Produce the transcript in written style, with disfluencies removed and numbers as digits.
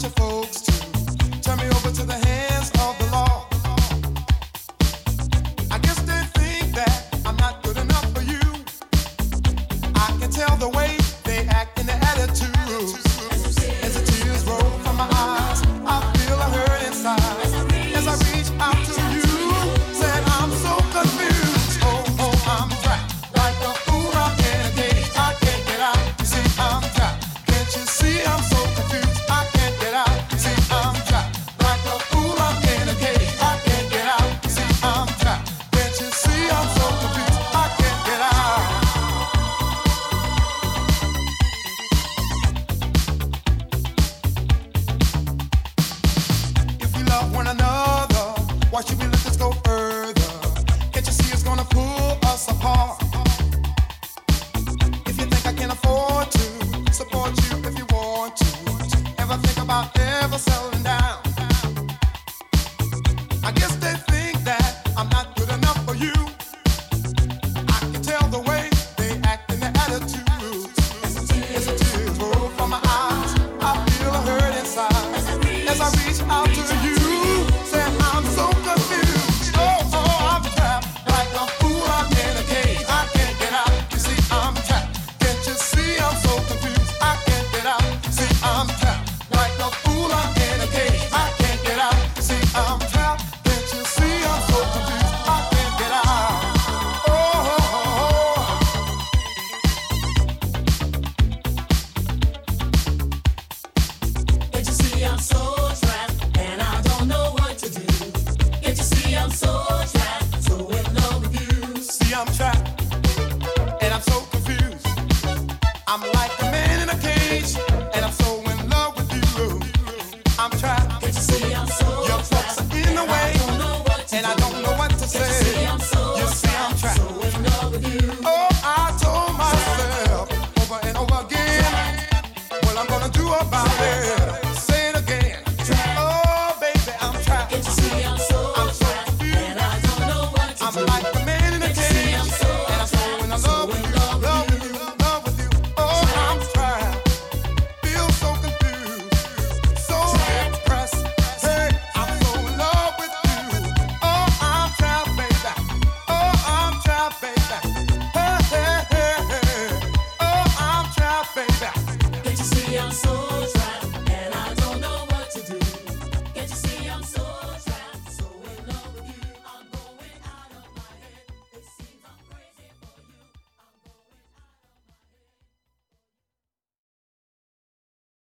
your folks to turn me over to the hands of the law. I guess they think that I'm not good enough for you. I can tell the way they act in their attitudes. As the tears roll from my eyes, I feel a hurt inside. As I reach out to you, said I'm so confused. Oh, I'm trapped like a fool out in a cage. I can't get out. See, I'm trapped. Can't you see I'm so confused? I can't get out. See, I'm trapped like a fool out in a cage. I can't get out. See, I'm trapped. Can't you see I'm so confused? I can't get out. If we love one another, why should we let this go further? Can't you see it's gonna pull us apart? If you think I can afford to support you if you want to, ever think about ever settling down? I guess they think that I'm not good enough for you. I can tell the way they act in their attitudes. As the tears roll from my eyes, I feel a hurt inside. As I reach out to you,